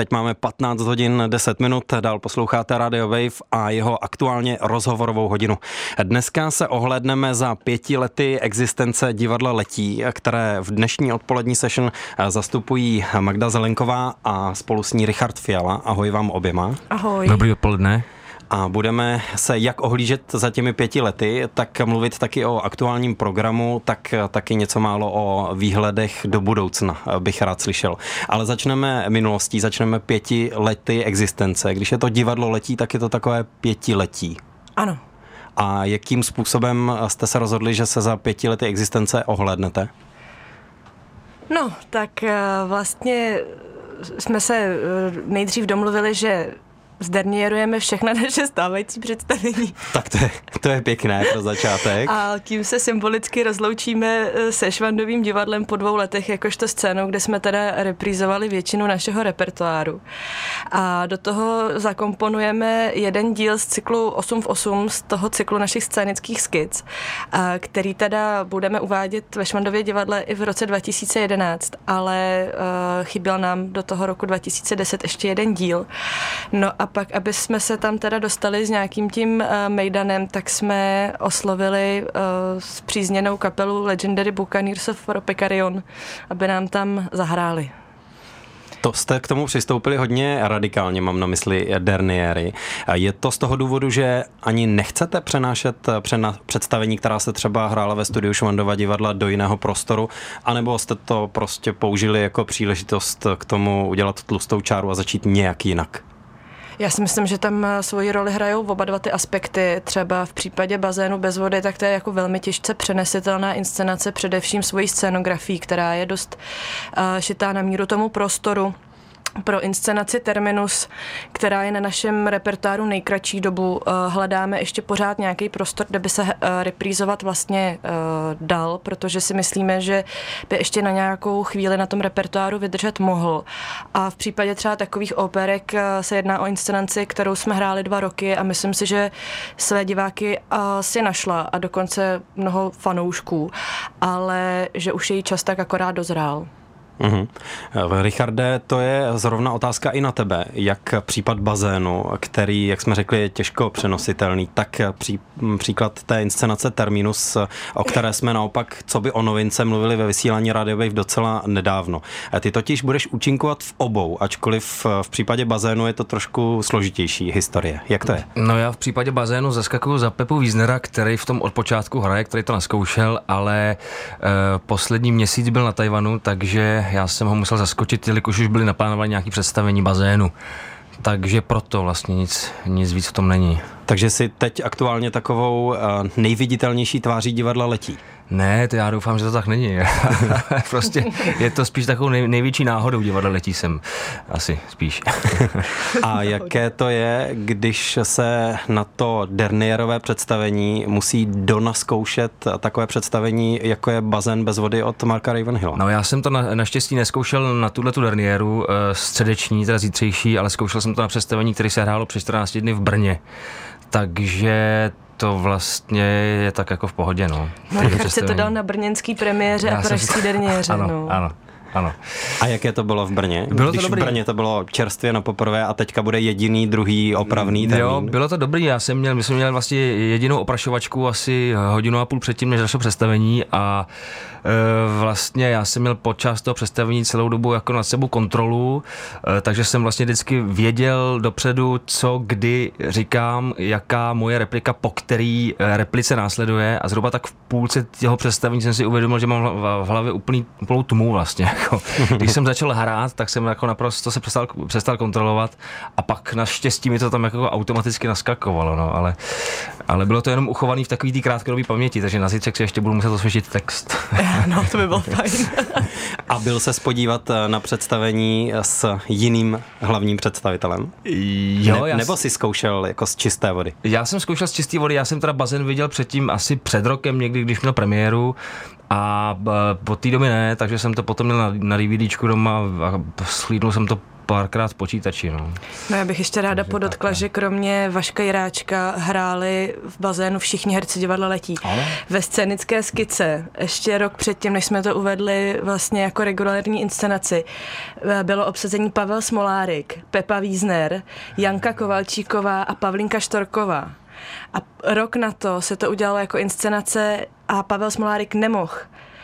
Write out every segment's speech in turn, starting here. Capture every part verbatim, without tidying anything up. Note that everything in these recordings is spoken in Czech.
teď máme patnáct hodin deset minut, dál posloucháte Radio Wave a jeho aktuálně rozhovorovou hodinu. Dneska se ohlédneme za pěti lety existence divadla Letí, které v dnešní odpolední session zastupují Magda Zelenková a spolu s ní Richard Fiala. Ahoj vám oběma. Ahoj. Dobrý odpoledne. A budeme se jak ohlížet za těmi pěti lety, tak mluvit taky o aktuálním programu, tak taky něco málo o výhledech do budoucna bych rád slyšel. Ale začneme minulostí, začneme pěti lety existence. Když je to divadlo Letí, tak je to takové pětiletí. Ano. A jakým způsobem jste se rozhodli, že se za pěti lety existence ohlédnete? No, tak vlastně jsme se nejdřív domluvili, že zdarnierujeme všechna naše stávající představení. Tak to je, to je pěkné pro začátek. A tím se symbolicky rozloučíme se Švandovým divadlem po dvou letech jakožto scénou, kde jsme teda reprízovali většinu našeho repertoáru. A do toho zakomponujeme jeden díl z cyklu osm v osm, z toho cyklu našich scénických skic, který teda budeme uvádět ve Švandově divadle i v roce dva tisíce jedenáct, ale chyběl nám do toho roku dva tisíce deset ještě jeden díl. No a pak, aby jsme se tam teda dostali s nějakým tím uh, mejdanem, tak jsme oslovili uh, spřízněnou kapelu Legendary Buccaneers of Ropekarion, aby nám tam zahráli. To jste k tomu přistoupili hodně radikálně, mám na mysli derniéry. Je to z toho důvodu, že ani nechcete přenášet přena- představení, která se třeba hrála ve studiu Švandova divadla, do jiného prostoru, anebo jste to prostě použili jako příležitost k tomu udělat tlustou čáru a začít nějak jinak? Já si myslím, že tam svoji roli hrajou oba dva ty aspekty. Třeba v případě Bazénu bez vody, tak to je jako velmi těžce přenesitelná inscenace, především svojí scénografií, která je dost uh, šitá na míru tomu prostoru. Pro inscenaci Terminus, která je na našem repertoáru nejkratší dobu, hledáme ještě pořád nějaký prostor, kde by se reprízovat vlastně dal, protože si myslíme, že by ještě na nějakou chvíli na tom repertoáru vydržet mohl. A v případě třeba takových operek se jedná o inscenaci, kterou jsme hráli dva roky a myslím si, že své diváky si našla a dokonce mnoho fanoušků, ale že už její čas tak akorát dozrál. Uhum. Richarde, to je zrovna otázka i na tebe. Jak případ Bazénu, který, jak jsme řekli, je těžko přenositelný, tak pří, příklad té inscenace Terminus, o které jsme naopak, co by o novince, mluvili ve vysílání Radio Wave docela nedávno. Ty totiž budeš účinkovat v obou, ačkoliv v případě Bazénu je to trošku složitější historie. Jak to je? No já v případě Bazénu zaskakuju za Pepu Wiesnera, který v tom od počátku hraje, který to naskoušel, ale eh, poslední měsíc byl na Tajvanu, takže já jsem ho musel zaskočit, jelikož už byly naplánovány nějaké představení Bazénu. Takže proto vlastně nic, nic víc v tom není. Takže si teď aktuálně takovou nejviditelnější tváří divadla Letí. Ne, to já doufám, že to tak není. Prostě je to spíš takovou nej, největší náhodou divadla Letí jsem. Asi spíš. A jaké to je, když se na to derniérové představení musí donaskoušet takové představení, jako je Bazén bez vody od Marka Ravenhilla? No já jsem to na, naštěstí neskoušel na tuhletu derniéru, středeční, teda zítřejší, ale zkoušel jsem to na představení, které se hrálo před čtrnácti dny v Brně. Takže to vlastně je tak jako v pohodě, no. No, Richard si to dal na brněnský premiéře já a pražský derniéře, ano, no. Ano, ano. A jaké to bylo v Brně? Bylo Když to dobrý. v Brně to bylo čerstvě na poprvé a teďka bude jediný, druhý opravný termín. Jo, bylo to dobrý, já jsem měl, my jsme měli vlastně jedinou oprašovačku asi hodinu a půl předtím, než zašlo představení a e, vlastně já jsem měl počas toho představení celou dobu jako nad sebou kontrolu, e, takže jsem vlastně vždycky věděl dopředu, co kdy říkám, jaká moje replika, po který replice následuje a zhruba tak v půlce toho představení jsem si uvědomil, že mám v hlavě úplný, úplnou tmu vlastně. Jako. Když jsem začal hrát, tak jsem jako naprosto se přestal, přestal kontrolovat a pak naštěstí mi to tam jako automaticky naskakovalo, no, ale, ale bylo to jenom uchovaný v takový tý krátkodobý paměti, takže na zítřek si ještě budu muset osvěžit text. No, to by bylo fajn. A byl se podívat na představení s jiným hlavním představitelem? Jo, ne, já nebo si zkoušel jako z čisté vody? Já jsem zkoušel z čisté vody, já jsem teda Bazén viděl předtím asi před rokem někdy, když měl premiéru a po té době ne, takže jsem to potom měl na, na DVDčku doma a slídnul jsem to párkrát v počítači. No, no já bych ještě ráda Takže podotkla, tak, že kromě Vaška Jiráčka hráli v bazénu všichni herci Divadla Letí. Ale? Ve scénické skice, ještě rok předtím, než jsme to uvedli vlastně jako regulární inscenaci, bylo obsazení Pavel Smolárik, Pepa Wiesner, Janka Kovalčíková a Pavlínka Štorková. A rok na to se to udělalo jako inscenace a Pavel Smolárik nemohl.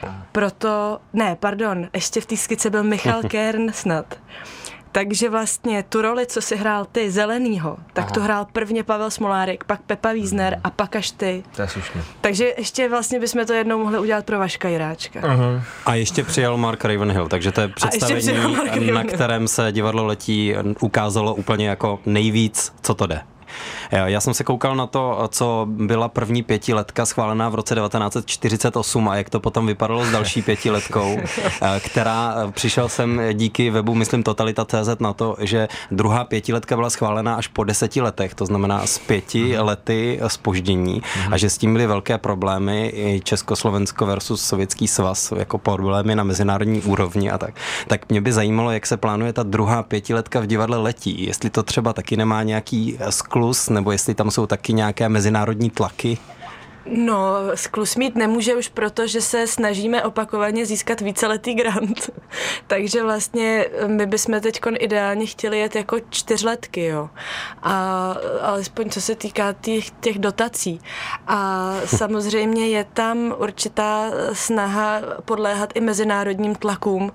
Proto, ne, pardon, ještě v té skice byl Michal Kern snad. Takže vlastně tu roli, co si hrál ty, Zelenýho, tak Aha. to hrál prvně Pavel Smolárik, pak Pepa Wiesner a pak až ty. To je slušně. Takže ještě vlastně bychom to jednou mohli udělat pro Vaška Jiráčka. Aha. A ještě přijel Mark Ravenhill, takže to je představení, na kterém se Divadlo Letí ukázalo úplně jako nejvíc, co to jde. Já jsem se koukal na to, co byla první pětiletka schválená v roce devatenáct set čtyřicet osm a jak to potom vypadalo s další pětiletkou, která přišel jsem díky webu, myslím, Totalita tečka cé zet na to, že druhá pětiletka byla schválená až po deseti letech, to znamená z pěti lety zpoždění a že s tím byly velké problémy i Československo versus Sovětský svaz, jako problémy na mezinárodní úrovni a tak. Tak mě by zajímalo, jak se plánuje ta druhá pětiletka v Divadle Letí, jestli to třeba taky nemá nějaký skluz, nebo jestli tam jsou taky nějaké mezinárodní tlaky? No, skluz mít nemůže už proto, že se snažíme opakovaně získat víceletý grant. Takže vlastně my bychom teď ideálně chtěli jet jako čtyřletky, jo. A alespoň co se týká těch, těch dotací. A samozřejmě je tam určitá snaha podléhat i mezinárodním tlakům.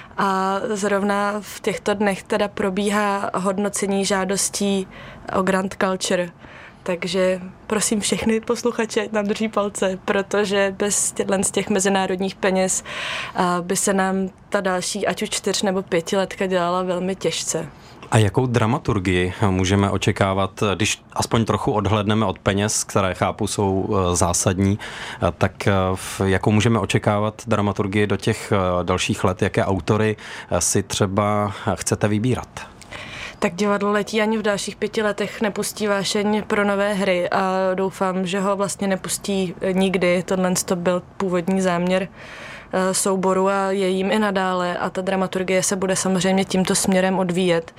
A zrovna v těchto dnech teda probíhá hodnocení žádostí o Grand Culture. Takže prosím všechny posluchače, ať nám drží palce, protože bez těchto z těch mezinárodních peněz by se nám ta další, ať už čtyř nebo pětiletka dělala velmi těžce. A jakou dramaturgii můžeme očekávat, když aspoň trochu odhledneme od peněz, které chápu jsou zásadní, tak jakou můžeme očekávat dramaturgii do těch dalších let, jaké autory si třeba chcete vybírat? Tak Divadlo Letí ani v dalších pěti letech nepustí vášeň pro nové hry a doufám, že ho vlastně nepustí nikdy. Tohle to byl původní záměr souboru a je jím i nadále a ta dramaturgie se bude samozřejmě tímto směrem odvíjet.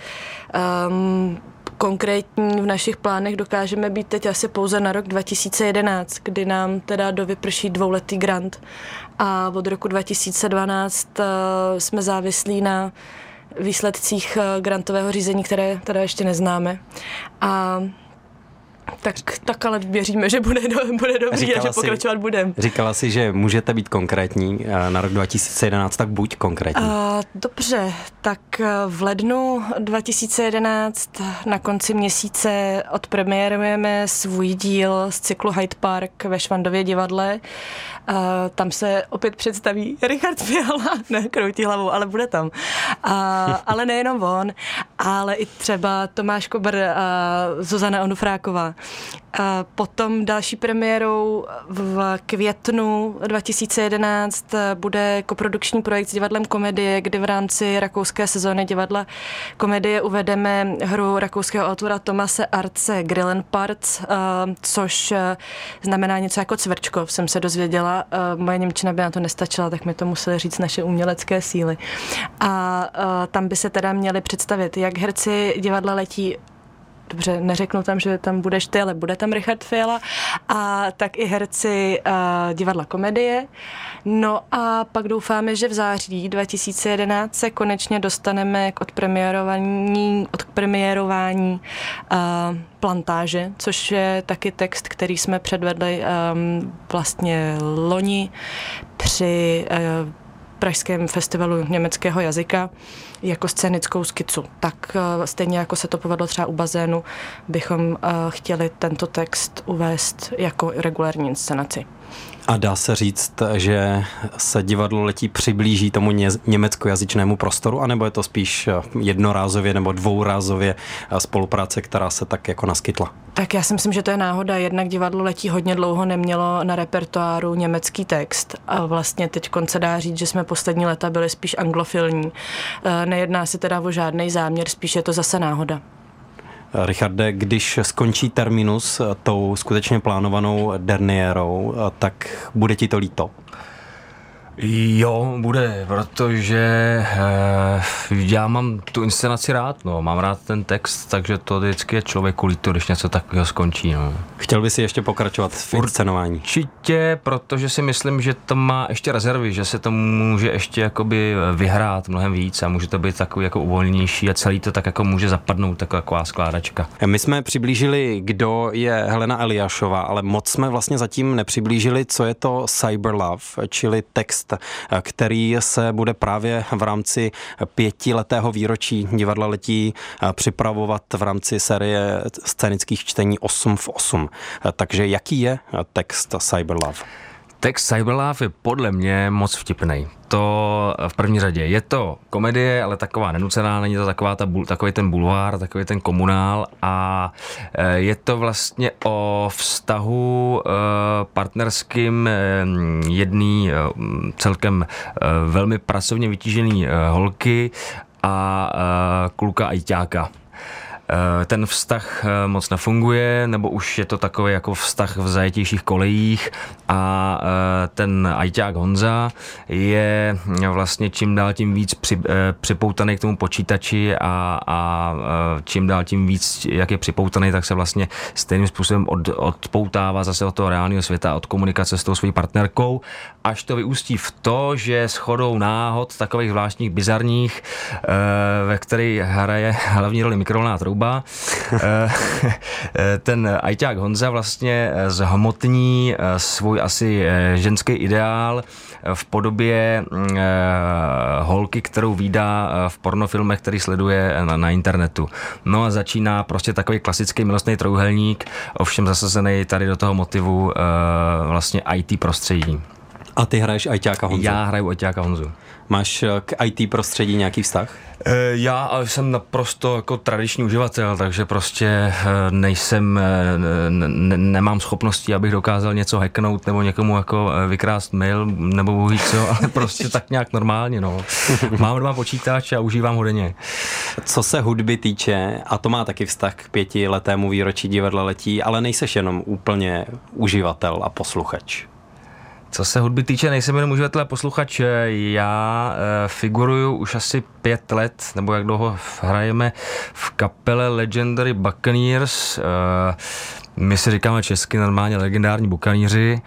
Um, Konkrétní v našich plánech dokážeme být teď asi pouze na rok dva tisíce jedenáct, kdy nám teda dovyprší dvouletý grant a od roku dva tisíce dvanáct uh, jsme závislí na výsledcích grantového řízení, které teda ještě neznáme. A tak, tak ale věříme, že bude, do, bude dobrý říkala a že pokračovat si, budeme. Říkala si, že můžete být konkrétní na rok dva tisíce jedenáct, tak buď konkrétní. Uh, dobře, tak v lednu dva tisíce jedenáct na konci měsíce odpremiérujeme svůj díl z cyklu Hyde Park ve Švandově divadle. Uh, tam se opět představí Richard Fiala, ne, kroutí hlavou, ale bude tam. Uh, ale nejenom on, ale i třeba Tomáš Kobr a Zuzana Onufráková. A potom další premiérou v květnu dva tisíce jedenáct bude koprodukční projekt s divadlem Komedie, kdy v rámci rakouské sezóny divadla Komedie uvedeme hru rakouského autora Tomase Arce Grillenparts, což znamená něco jako Cvrčkov, jsem se dozvěděla. Moje němčina by na to nestačila, tak mi to museli říct naše umělecké síly. A tam by se teda měli představit jak herci Divadla Letí, dobře, neřeknu tam, že tam budeš ty, ale bude tam Richard Fiala, a tak i herci uh, divadla Komedie. No a pak doufáme, že v září dva tisíce jedenáct se konečně dostaneme k odpremiérování, odpremiérování uh, Plantáže, což je taky text, který jsme předvedli um, vlastně loni při uh, Pražském festivalu německého jazyka jako scénickou skicu. Tak stejně jako se to povedlo třeba u Bazénu, bychom chtěli tento text uvést jako regulární inscenaci. A dá se říct, že se Divadlo Letí přiblíží tomu německojazyčnému prostoru, anebo je to spíš jednorázově nebo dvourázově spolupráce, která se tak jako naskytla? Tak já si myslím, že to je náhoda. Jednak Divadlo Letí hodně dlouho nemělo na repertoáru německý text a vlastně teď se dá říct, že jsme poslední léta byli spíš anglofilní. Nejedná se teda o žádný záměr, spíš je to zase náhoda. Richarde, když skončí terminus tou skutečně plánovanou derniérou, tak bude ti to líto? Jo, bude, protože eh, já mám tu inscenaci rád, no, mám rád ten text, takže to vždycky je člověku líto, když něco takového skončí, no. Chtěl by si ještě pokračovat v inscenování? Určitě, protože si myslím, že to má ještě rezervy, že se to může ještě jakoby vyhrát mnohem víc a může to být takový jako uvolnější a celý to tak jako může zapadnout, taková skládačka. My jsme přiblížili, kdo je Helena Eliášová, ale moc jsme vlastně zatím nepřiblížili, co je to Cyberlove, čili text, který se bude právě v rámci pětiletého výročí Divadla Letí připravovat v rámci série scénických čtení osm v osm. Takže jaký je text Cyberlove? Text Cyberlove je podle mě moc vtipnej. To v první řadě. Je to komedie, ale taková nenucená, není to taková ta, takový ten bulvár, takový ten komunál a je to vlastně o vztahu partnerským jedný celkem velmi pracovně vytížený holky a kluka ajťáka. Ten vztah moc nefunguje, nebo už je to takový jako vztah v zajetějších kolejích a ten ajťák Honza je vlastně čím dál tím víc připoutaný k tomu počítači a, a čím dál tím víc, jak je připoutaný, tak se vlastně stejným způsobem od, odpoutává zase od toho reálného světa, od komunikace s tou svojí partnerkou, až to vyústí v to, že shodou náhod takových zvláštních bizarních, ve kterých hraje hlavní roli mikrovlnná trouba, ten ajťák Honza vlastně zhmotní svůj asi ženský ideál v podobě holky, kterou vídá v pornofilmech, který sleduje na, na internetu. No a začíná prostě takový klasický milostný trojúhelník, ovšem zasazený tady do toho motivu vlastně í té prostředí. A ty hraješ ajťáka Honzu? Já hraju ajťáka Honzu. Máš k í té prostředí nějaký vztah? Já jsem naprosto jako tradiční uživatel, takže prostě nejsem, ne, nemám schopnosti, abych dokázal něco hacknout nebo někomu jako vykrást mail nebo bohu co, ale prostě tak nějak normálně, no. Mám doma počítač a užívám ho denně. Co se hudby týče, a to má taky vztah k pětiletému výročí Divadla Letí, ale nejseš jenom úplně uživatel a posluchač. Co se hudby týče, nejsem jenom uživatel a posluchač. Já e, figuruju už asi pět let, nebo jak dlouho hrajeme v kapele Legendary Buccaneers. E, my si říkáme česky normálně legendární bukaníři.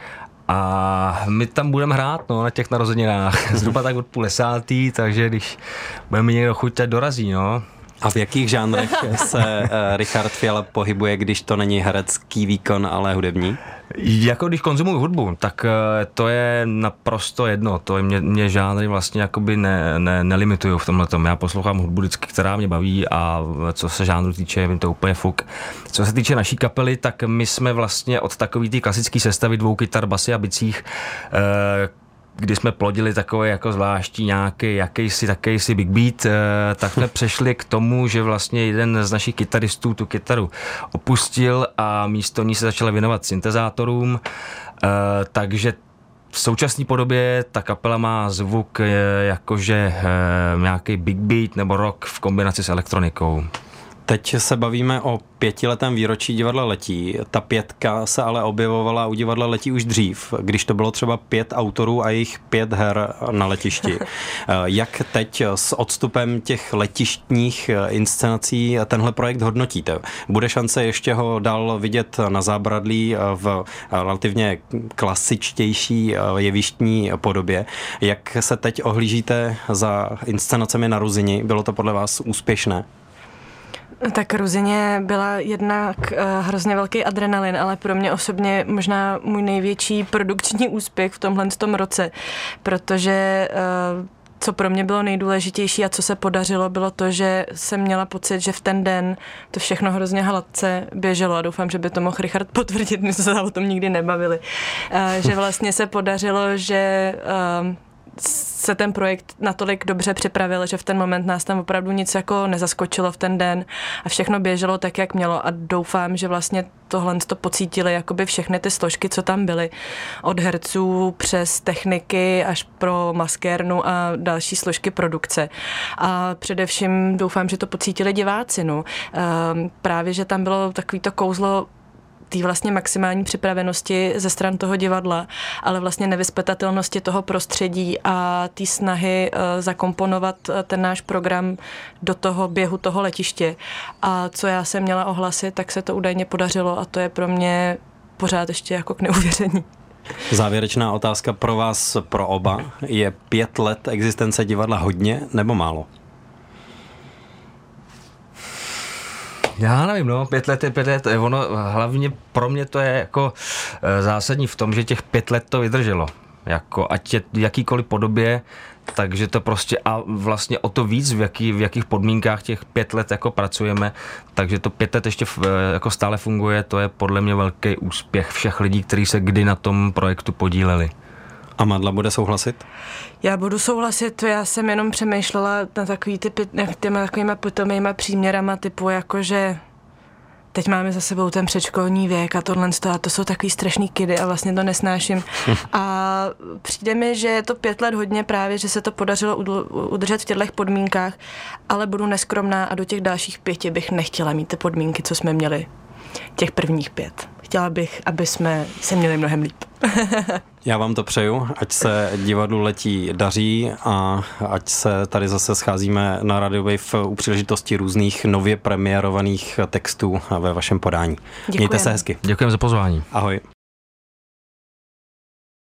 A my tam budeme hrát, no, na těch narozeninách. Zhruba tak od půl desátý, takže když bude mi někdo chuť, tak dorazí, no. A v jakých žánrech se uh, Richard Fiala pohybuje, když to není herecký výkon, ale hudební? Jako když konzumuju hudbu, tak uh, to je naprosto jedno. To je mě, mě žánry vlastně jakoby ne, ne, nelimitují v tomhletom. Já poslouchám hudbu vždycky, která mě baví a co se žánru týče, je mi to úplně fuk. Co se týče naší kapely, tak my jsme vlastně od takový té klasické sestavy dvou kytar, basy a bicích, uh, kdy jsme plodili takové jako zvláštní nějaký jakýsi takejsi big beat, tak jsme přešli k tomu, že vlastně jeden z našich kytaristů tu kytaru opustil a místo ní se začal věnovat syntezátorům, takže v současné podobě ta kapela má zvuk jakože nějaký big beat nebo rock v kombinaci s elektronikou. Teď se bavíme o pětiletém výročí Divadla Letí. Ta pětka se ale objevovala u Divadla Letí už dřív, když to bylo třeba pět autorů a jejich pět her na letišti. Jak teď s odstupem těch letištních inscenací tenhle projekt hodnotíte? Bude šance ještě ho dál vidět na zábradlí v relativně klasičtější jevištní podobě. Jak se teď ohlížíte za inscenacemi na Ruzini? Bylo to podle vás úspěšné? Tak Ruzině byla jednak uh, hrozně velký adrenalin, ale pro mě osobně možná můj největší produkční úspěch v tomhle tom roce, protože uh, co pro mě bylo nejdůležitější a co se podařilo, bylo to, že jsem měla pocit, že v ten den to všechno hrozně hladce běželo a doufám, že by to mohl Richard potvrdit, my jsme se o tom nikdy nebavili. Uh, že vlastně se podařilo, že uh, se ten projekt natolik dobře připravil, že v ten moment nás tam opravdu nic jako nezaskočilo v ten den a všechno běželo tak, jak mělo a doufám, že vlastně tohle to pocítili jakoby všechny ty složky, co tam byly. Od herců přes techniky až pro maskérnu a další složky produkce. A především doufám, že to pocítili diváci. No. Právě, že tam bylo takový to kouzlo té vlastně maximální připravenosti ze stran toho divadla, ale vlastně nevyzpytatelnosti toho prostředí a té snahy zakomponovat ten náš program do toho běhu toho letiště. A co já jsem měla ohlasit, tak se to údajně podařilo a to je pro mě pořád ještě jako k neuvěření. Závěrečná otázka pro vás, pro oba. Je pět let existence divadla hodně nebo málo? Já nevím, no, pět let je pět let, ono, hlavně pro mě to je jako zásadní v tom, že těch pět let to vydrželo, jako ať je jakýkoliv podobě, takže to prostě a vlastně o to víc, v, jaký, v jakých podmínkách těch pět let jako pracujeme, takže to pět let ještě jako stále funguje, to je podle mě velký úspěch všech lidí, kteří se kdy na tom projektu podíleli. A Madla bude souhlasit? Já budu souhlasit, já jsem jenom přemýšlela na takový ty, těma takovýma pitomýma příměrama typu jakože teď máme za sebou ten předškolní věk a tohle a to jsou takový strašný kidy a vlastně to nesnáším. A přijde mi, že je to pět let hodně právě, že se to podařilo udržet v těchto podmínkách, ale budu neskromná a do těch dalších pěti bych nechtěla mít ty podmínky, co jsme měli těch prvních pět. Chtěla bych, aby jsme se měli mnohem líp. Já vám to přeju, ať se divadlu Letí daří a ať se tady zase scházíme na Radio Wave u příležitosti různých nově premiérovaných textů ve vašem podání. Děkujeme. Mějte se hezky. Děkujeme za pozvání. Ahoj.